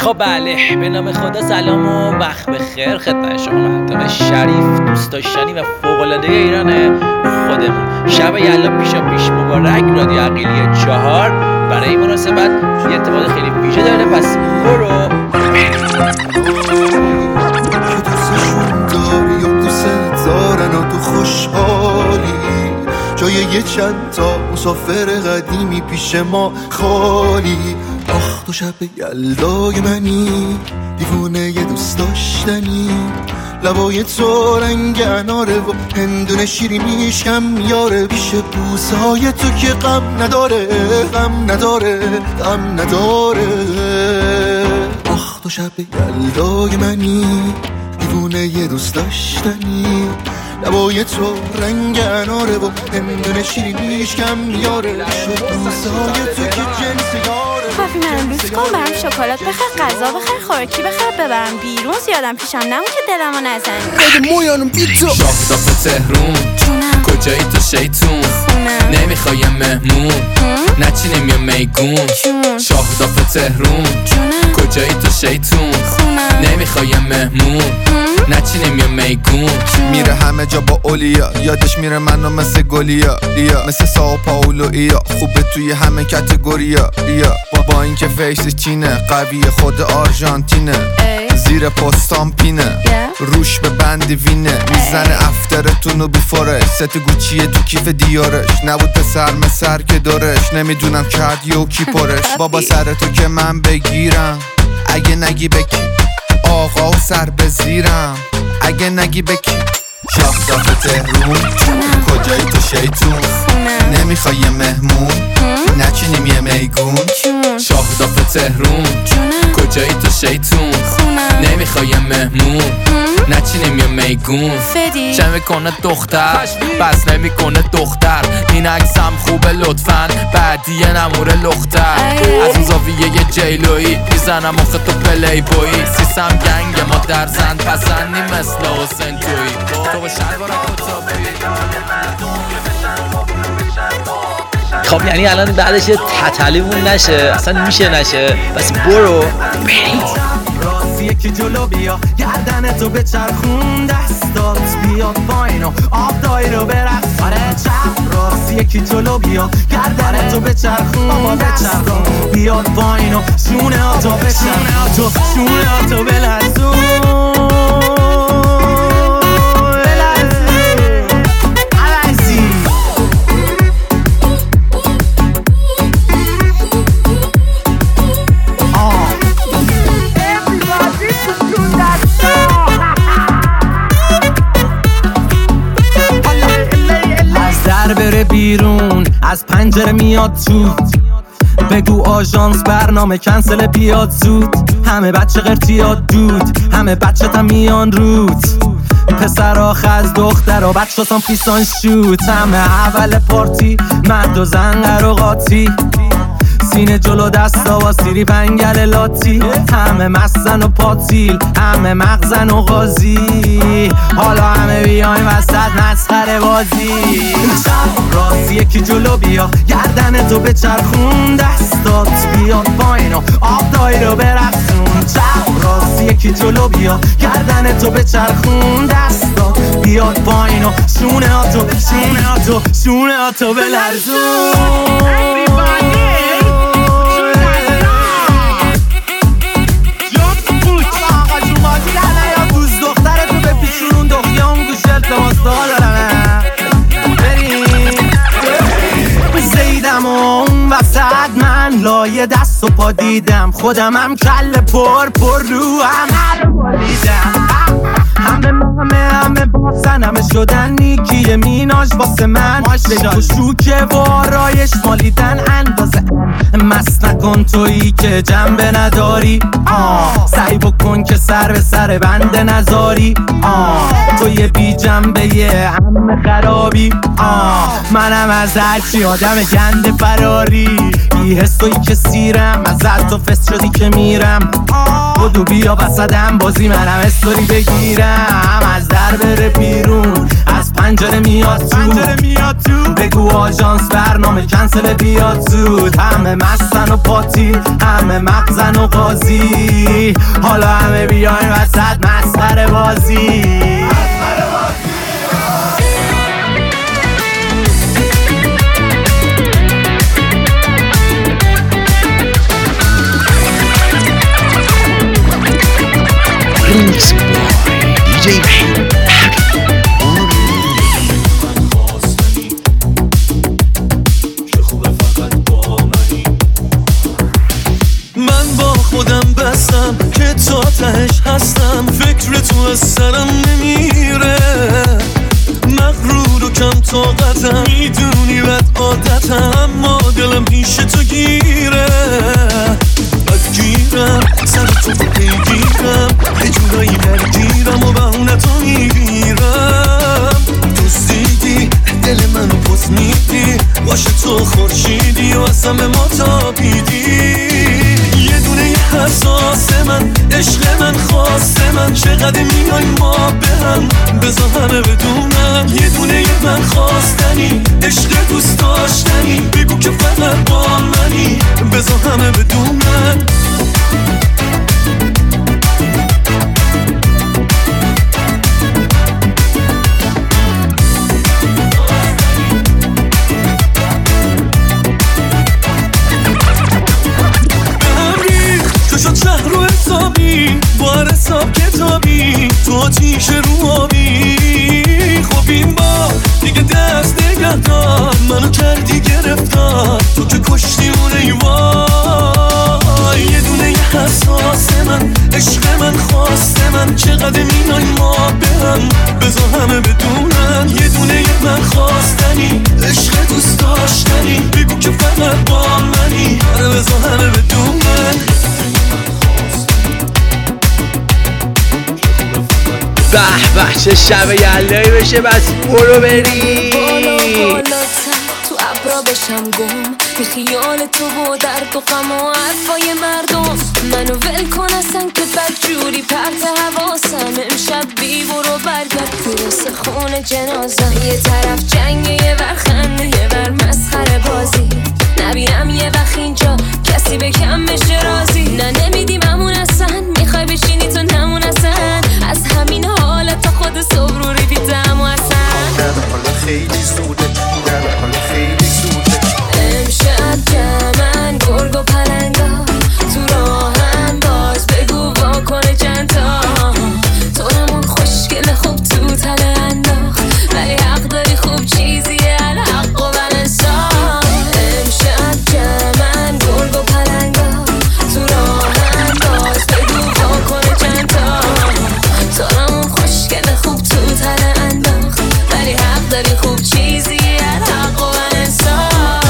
خب بله، به نام خدا سلام و وقت بخیر خدمت شما مردم شریف، دوست داشتنی و فوق‌العاده ایران خودمون. شب یلا پیش مبارک. رادیو عقیلی 4 برای این مناسبت یه اتفاق خیلی ویژه داره، پس برو که دوستشون داری و دوست دارن و تو خوشحالی، جای یه چند تا مسافر قدیمی پیش ما خالی. آخ تو شب یلدای منی، دیوونه یه دوست داشتنی، لبای تو رنگ اناره و هندونه شیرینیش کم یاره، پیش بوسهای تو که غم نداره، غم نداره، غم نداره. آخ تو شب یلدای منی، دیوونه یه دوست داشتنی، لبای تو رنگ اناره و هندونه شیرینیش کم یاره، پیش بوسهای تو که جنس یاره. کافی منو لوس کن، برام شکلات بخر، غذا بخر، خوراکی بخر، ببرم بیرون، زیادم پیشم نمون که دلمو نزنی. بده مویانم بی تو شاهداف تهرون جونم کجایی تو شیطون، خونم نمیخوایم مهمون نچینیم یا میگون. جون شاهداف تهرون جونم کجایی تو شیطون، خونم نمیخوایم مهمون نچینیم یا میگون. میره همه جا با اولیا، یادش میره منو مثل گلیا ریا، مثل ساو پاولو ایا، خوبه توی همه کتگوریا ریا. با اینکه فیسش چینه، قوی خود آرژانتینه، زیر پستان پینه، روش به بند وینه، میزنه افترتونو بیفورش، ست گوچیه تو کیف دیارش، نبود پسر مسر که دارش، نمیدونم کرد یو کی پرش. بابا سر تو که من بگیرم، اگه نگی بکی آقا و سر بزیرم، اگه نگی بکی. شاهداف تهرون کجایی تو شیطون، نمیخوای یه مهمون نچینیم یه میگون. شاهداف تهرون کجایی تو شیطون، نمیخوایم مهمون نچینیم یا میگون. چه میکنه دختر بس نمیکنه دختر، این عکسم خوبه لطفاً بعدی نموره لختر. از اون زاویه یه جیلویی میزنم آخه تو پلی بویی، سیسم گنگ ما در زن پسندی مثل حسین تویی، تو با شلوارم کتابی. خب یعنی الان بعدش یه تتلیمون نشه، اصلا میشه نشه، بس برو برید. یکی جلو بیا، گردن تو بچرخون، دستات بیاد پایین و آب دایی رو برقص. آره چپ راست یکی جلو بیا، گردن تو بچرخون، دستات بیاد پایین و شونه ها تو بچرخون، شونه ها تو بلرزون. بره بیرون از پنجره میاد تو، بگو آژانس برنامه کنسل بیاد زود. همه بچه قرتیاد دود، همه بچه تا میان رود، پسر آخه از دختر و بچه سان پیسان شوت. همه اول پارتی مرد و زن و قاطی، سینه جلو دستا و سیری پنگل لاتی، همه مستن و پاتیل، همه مغزن و غازی، حالا همه بیایم وسط مسخره بازی. چپ راست یکی جلو بیا، گردن تو بچرخون، دستات بیاد پایین و آب دایی رو برقصون. چپ راست یکی جلو بیا، گردن تو بچرخون، دستات بیاد پایین و شونه ها تو شونه ها تو بلرزون. من لایه دست و پا دیدم، خودمم کل پر رو هم بالیدم. همه باسن همه شدن نیکی میناش واسه من، و شوکه و آرایش مالیدن اندازه. مست نکن تویی که جنبه نداری، سعی بکن که سر به سر بنده نذاری. توی بی جنبه یه همه خرابی، منم از هرچی آدم گنده فراری. بی حسایی که سیرم ازت تو فست شدی که میرم بدو بیا وسطم بازی منم استوری بگیرم از در بره بیرون از پنجره میاد تو بگو آژانس برنامه کنسل بیاد زود همه مستن و پاتی همه مغزن و قاضی حالا همه بیاین وسط مسخره بازی Remix Boy DJ وحید من با خودم بستم که تا تهش هستم فکر تو از سرم نمیره مغرور و کم طاقتم میدونی بد عادتم اما دلم پیش تو گیره گیرم سر تو پیگیرم یه جورایی نرگیرم و بهونه تو میگیرم دوستیدی دل منو پس میدی باشه تو خورشیدی و اصلا به ما تابیدی یه دونه حساس من عشق من خواسته من چقدر میای ما به هم بذار همه بدونم یه دونه من خواستنی عشق دوست داشتنی بگو که فقط با منی بذار همه بدونم شهر رو حسابی بار حساب کتابی تو آتیش رو آبی خب این با دیگه دست نگه دار منو کردی گرفتار تو که کشتی اون ایوای یه دونه یه حساس من عشق من خواسته من چقدر مینای ما به هم بذار همه بدونن یه دونه یه من خواستنی عشق دوست داشتنی بگو که فقط با منی آره بذار همه بدونن به به چه شب یلدایی بشه بس برو بری تو ابرا بشم گم بی خیال تو و درد و غم و حرفای مردم منو ول کن اصلا که بدجوری پرت حواسم امشب بی برو برگرد میرسه خون جنازم یه طرف جنگ یه ور خنده یه ور مسخره بازی نبینم یه وقت اینجا کسی به کم بشه راضی نه نمیدیم همون اصلا میخوای بشینی تو نمون اصلا از همین حالت تا خود صبح رو ریپیتم و اصلا حالا خیلی زوده حالا خیلی زوده امشب جمعن گرگ و پلنگا تو راهن باز بگو واکنه چند تا تو نمون خوشگل خوب تو تله انداخت ولی حق داری خوب چیزیه الحق و بلنسان امشب جمعن گرگ و پلنگا تو راهن باز بگو واکنه چند تا تو نمون خوشگل خوب تو تله انداخت ولی حق داری خوب چیزیه الحق و بلنسان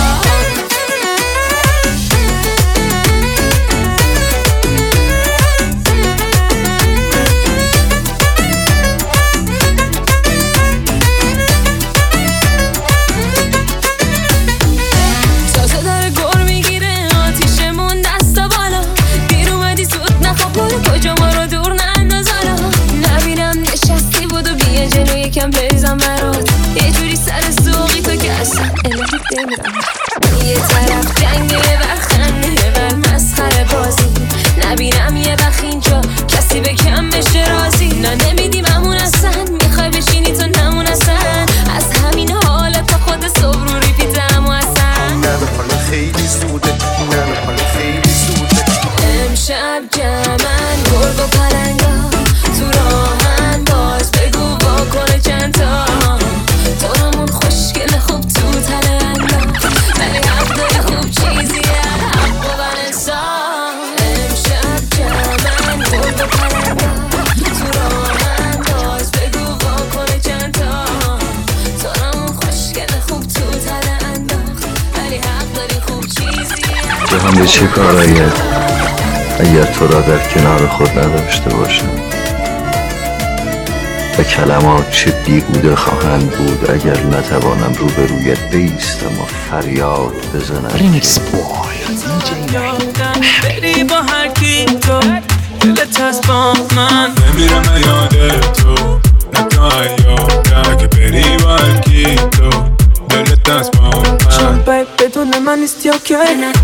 کجا ما رو دور ننداز حالا نبینم نشستی بودو بیا جلو یکم بریزم برات یه جوری سر سوقی تو که اصلا الهی بمیرم یه طرف جنگ یه ور خنده یه ور مسخره بازی نبینم یه وقت اینجا کسی به کم بشه راضی نه نمیدیم همون اصلا میخوای بشینی تو نمون اصلا از همین حالت تا خود صبح رو ریپیتم و اصلا نه حالا خیلی زوده نه حالا خیلی زوده امشب جمعن گرگ و پلنگا تو راهن باز بگو واکنه چند تا تو همون خوشگل خوب تو تله انداخت ولی حق داری خوب چیزیه الحق و بلنسان امشب جمعن گرگ و پلنگا تو راهن باز بگو واکنه چند تا تو همون خوشگل خوب تو تله انداخت ولی حق داری خوب چیزیه جهان به چه کاراییه اگر تو را در کنار خود نداشته باشم و کلمات چه بیهوده خواهند بود اگر نتوانم روبرویت بایستم و فریاد بزنم. ریمیکس بوی بری با هر کی تو دلت هست با من نمیرم یاد تو نه تو ایام که بری با هر کی تو دلت هست با من شب بدون من نیستی اوکی نه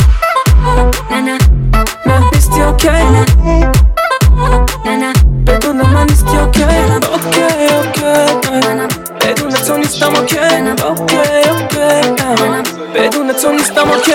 نیستی اوکی نه بدون من نیستی اوکی بدون تو نیستم اوکی بدون تو نیستم اوکی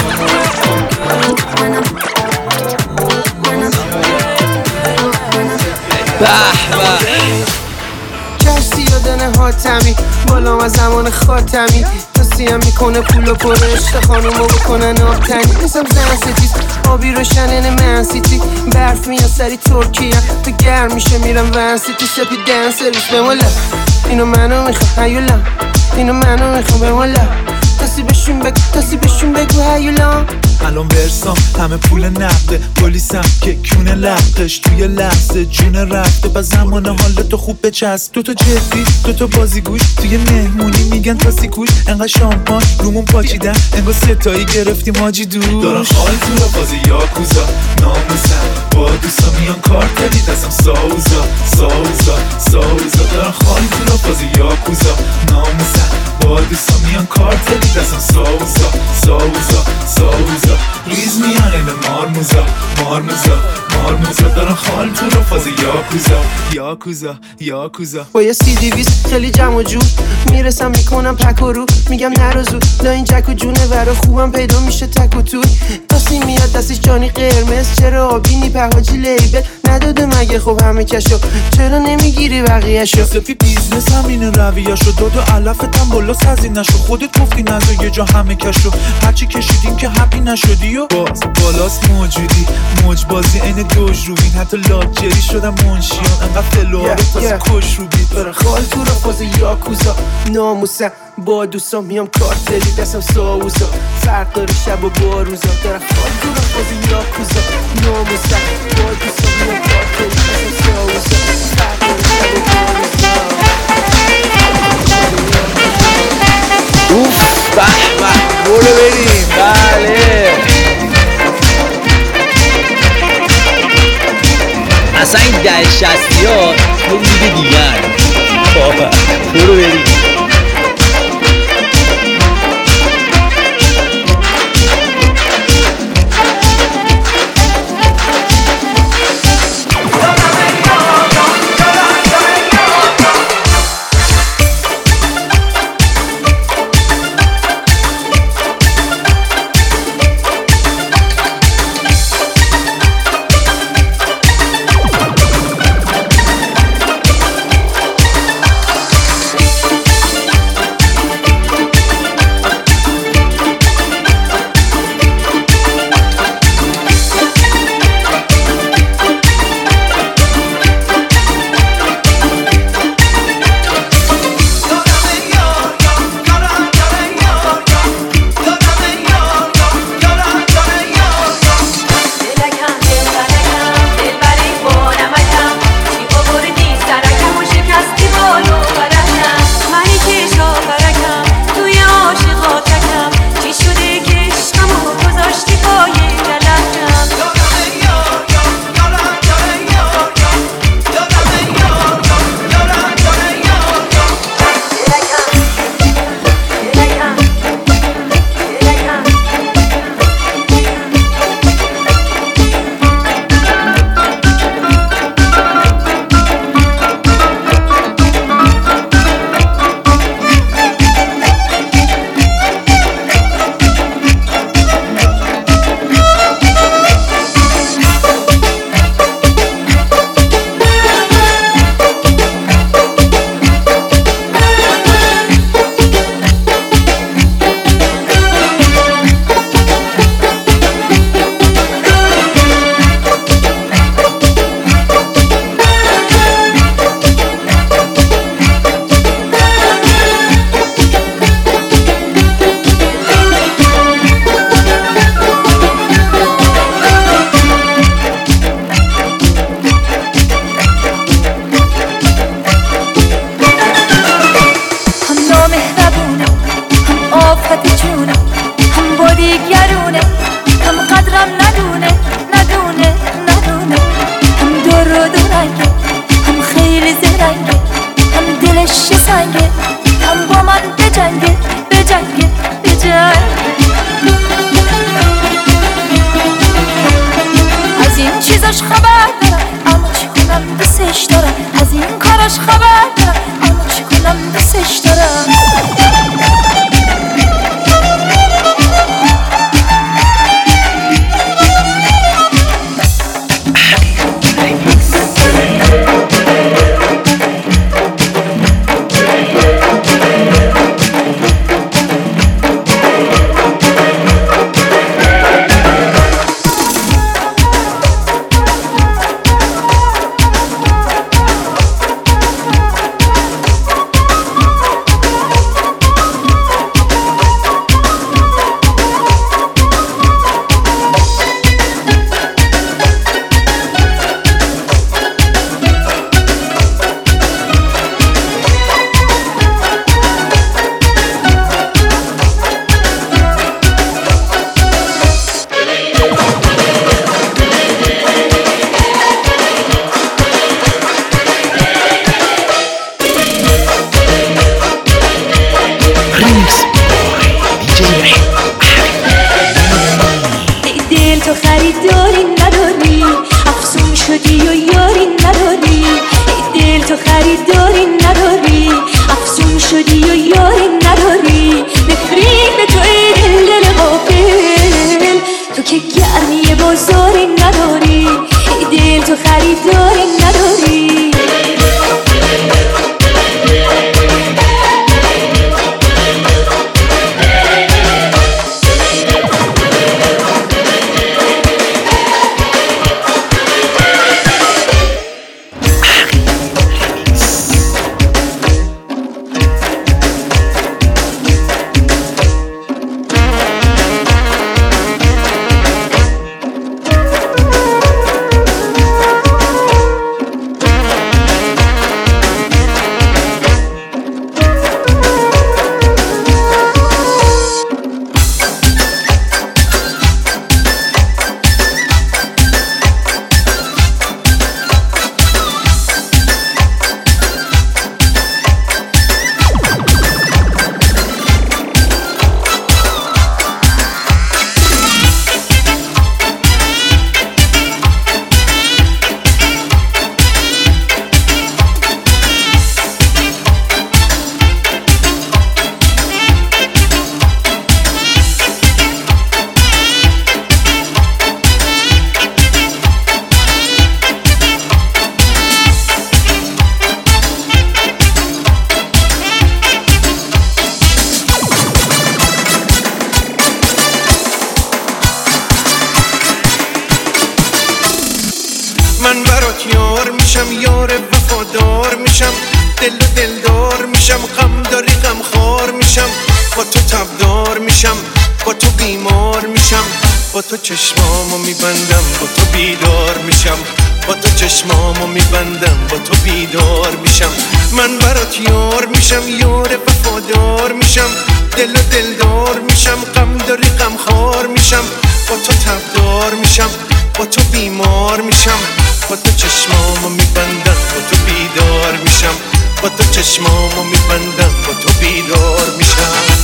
کسی یادنه حاتمی بالام از زمان خاتمی توصیم میکنه پول و پر عشق خانومو بکنن آبتنی مثل زن ستیز آبی روشنن منسیتی برف میان سری ترکیه تو گرم میشه میرم ورسیتی سپی دن سرویس بمالا اینو منو میخوام هیولا اینو منو میخوام بمالا تاسی بشون بگو هیولا الان ورسام همه پول نقده پلیسم که کونه لقش توی لحظه جون رفته با زمان حالتو خوب بچسب دوتا جدی دوتا بازیگوش توی مهمونی میگن تاسی کوش انقدر شامپان رومون پاچیدن انگار ستایی گرفتیم حاجی دور دارم خال تو را بازی یاکوزا ناموسم با دوستا میان کارتلی دستم ساوزا دارم خال تو را بازی یاکوزا ناموسم با دوستا میان کارتلی دستم ساوزا ریز میان این مارموزا دارم خال تو را فاز یاکوزا با یه CD-20 خیلی جمع و جور میرسم میکنم پک و رو میگم نرو زود لا این جک و جونه ورا خوبم پیدا میشه تک و توی تاسی میاد دستش جانی قرمز چرا آبینی پهاجی لیبل نداده مگه خب همه کشو چرا نمیگیری بقیهشو سپی بیزنس همینه رویه‌شو داد و علفتم بالا سازی نشو خودت گفتی نزا یه جا همه کشو هرچی کشیدیم که حقی نشدی و باز بالاست موجودی موج بازی این دوج روبین حتی لاکچری شدم منشیان انقدر فلواره تازه کش روبید برای خال تو را فاز یاکوزا ناموسم با دوستان میام کارتلی دستم ساوزا فرق داره شب و باروزا دارم خال تو را فاز یاکوزا ناموسم با دوستان میام کارتلی دستم ساوزا فرق داره شب و باروزا اوف به برو بریم بله اصلا این 1060 ها یه لیگ دیگر برو بریم نگرونه هم قدرم ندونه هم دور و دورنگه هم خیلی زرنگه هم دلش سنگه هم با من بجنگه از این چیزاش خبر دارم اما چی کنم دوستش دارم از این کاراش خبر دارم اما چی کنم دوستش دارم من برات یار میشم یار وفادار میشم دل و دلدار میشم غم داری غم خار میشم با تو تبدار میشم با تو بیمار میشم با تو چشمامو میبندم با تو بیدار میشم با تو چشمامو میبندم با تو بیدار میشم من برات یار میشم یار وفادار میشم دل و دلدار میشم غم داری غم خار میشم با تو تبدار میشم با تو بیمار میشم با تو چشمامو میبندم با تو بیدار میشم با تو چشمامو میبندم با تو بیدار میشم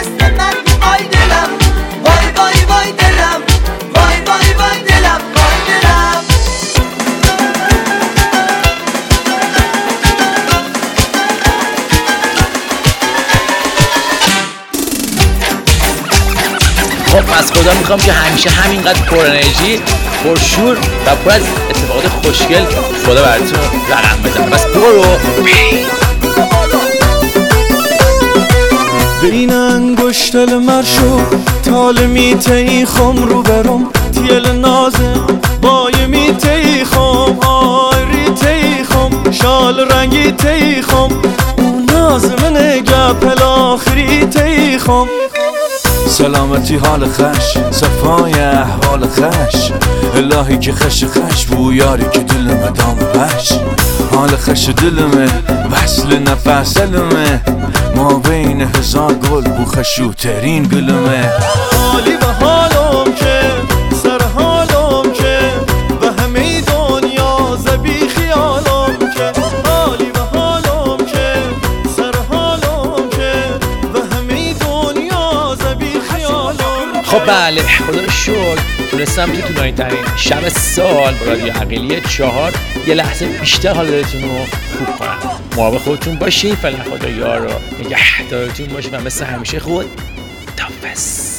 مثل من وای دلم وای وای وای دلم وای وای وای دلم وای دلم. خب پس خدا میخوام که همیشه همینقدر پر انرژی، پر شور و پر از اتفاقات خوشگل خدا براتون رقم بزنه. بس برو بین انگشتل مرشو تال میته خم رو برم تیل نازه بای میته خم آری تی خم شال رنگی تی خم اون نازمنه گپل آخری تی خم سلامتی حال خش صفای احوال خش الهی که خش بویاری که دلمه دام بش حال خش دلمه وصل نفسلمه ما بین هزار گل بو خشوترین گلمه حالی و حالم که سر حالم که و همه دنیا زبی خیالم که حالی و حالم که سر حالم که و همه دنیا زبی خیالم. خب بله خدا رو شکر تونستم تو طولانی ترین شب سال با رادیو عقیلی 4 یه لحظه بیشتر حال دلتون رو خوب کنم. مراقب خودتون باشین. فعلا خدا یار و نگهدارتون باشه و مثل همیشه خود تافس.